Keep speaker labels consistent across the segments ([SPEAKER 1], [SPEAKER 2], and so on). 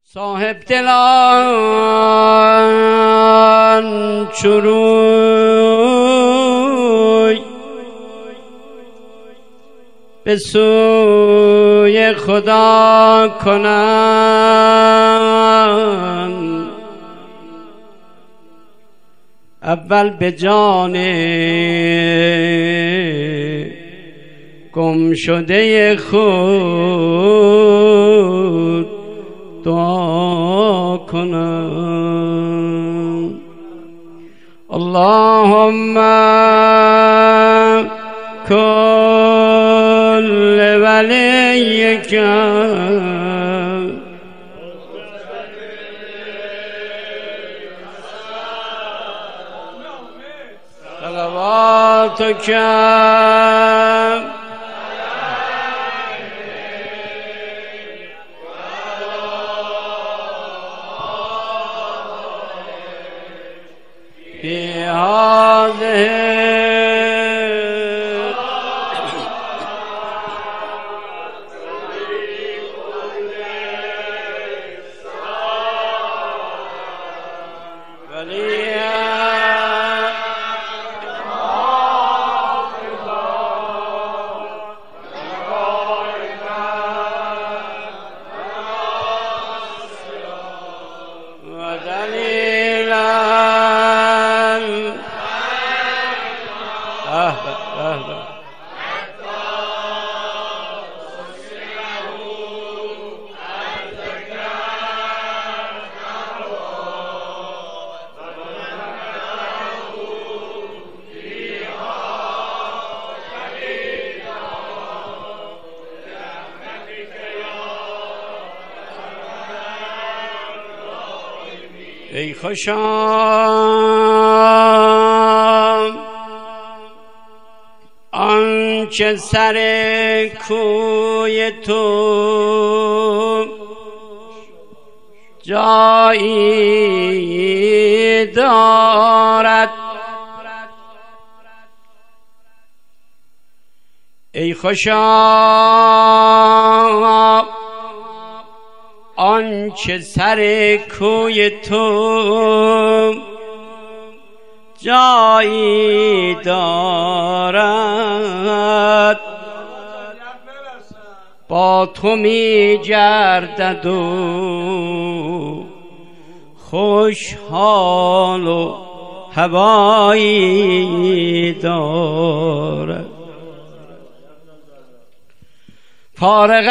[SPEAKER 1] صاحب دلان چروی به سوی خدا کنند، اول به جان گم شده خود دعا کنم. اللهم کل ولیک صلواتک فی هذه ای خوشام آنچه سر کوی تو جایی دارد. ای خوشام آنچه سر کوی تو جایی دارد، با تو می گردد و خوشحال و هوایی دارد. فارغ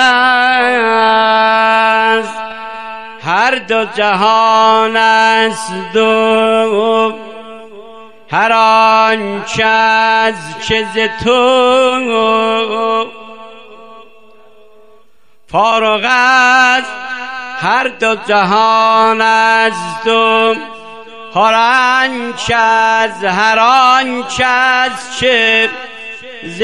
[SPEAKER 1] از هر دو جهان است و هر آنچه از چه ز تو، فارغ از هر دو جهان است و هر آنچه از چه ز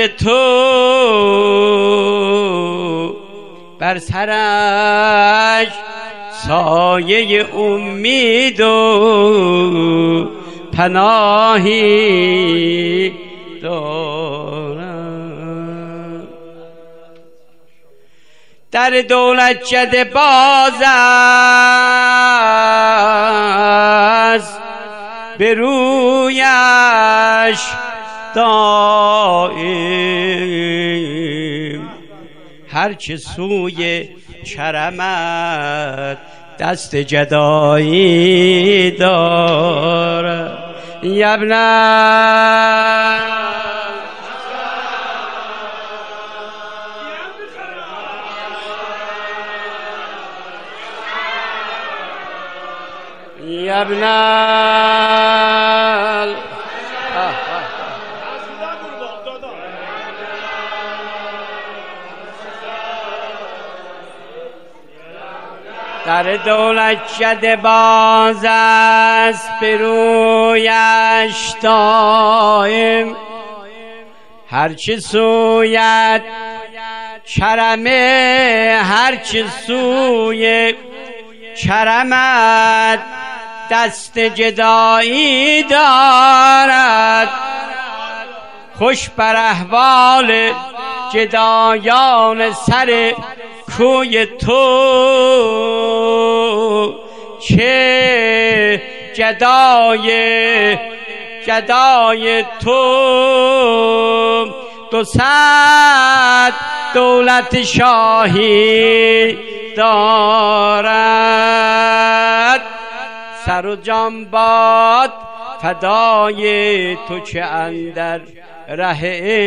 [SPEAKER 1] تو، بر سرش سایه امید و پناهی دارم. در دولتکده باز است به رویش دائم، هرچه سوی چرمت دست جدایی دارد. یبنه در دولتکده باز است به رویش دائم، هرچه سویت چرمه، هرچه سوی چرمت دست جدایی دارد. خوش بر احوال جدایان سر کوی تو چه جدای تو 200 دولت شاهی دارد. سر و جان باد فدای تو که اندر ره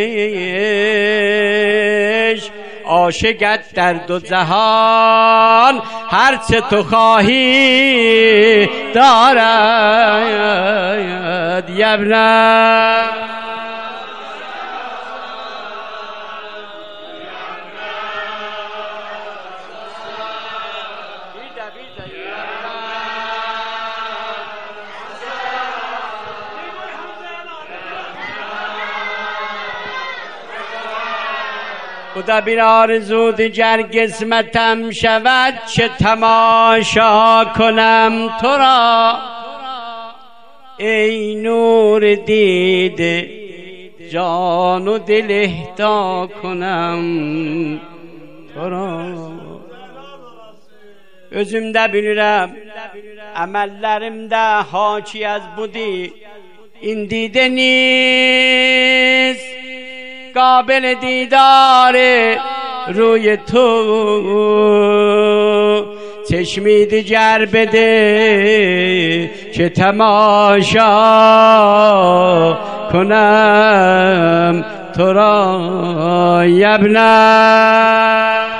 [SPEAKER 1] عشق عاشقت در 2 جهان هر چه تو خواهی دارد. یبنه خدا بین آرزود گر قسمتم شود چه تماشا کنم تو را ای نور دیده جان و دل اهدا کنم تو را. Özümdə bilirəm əməllərimdə haki az budi indi deniz قابل دیدار روی تو چشمی دیگر بده که تماشا کنم تو را. یبنه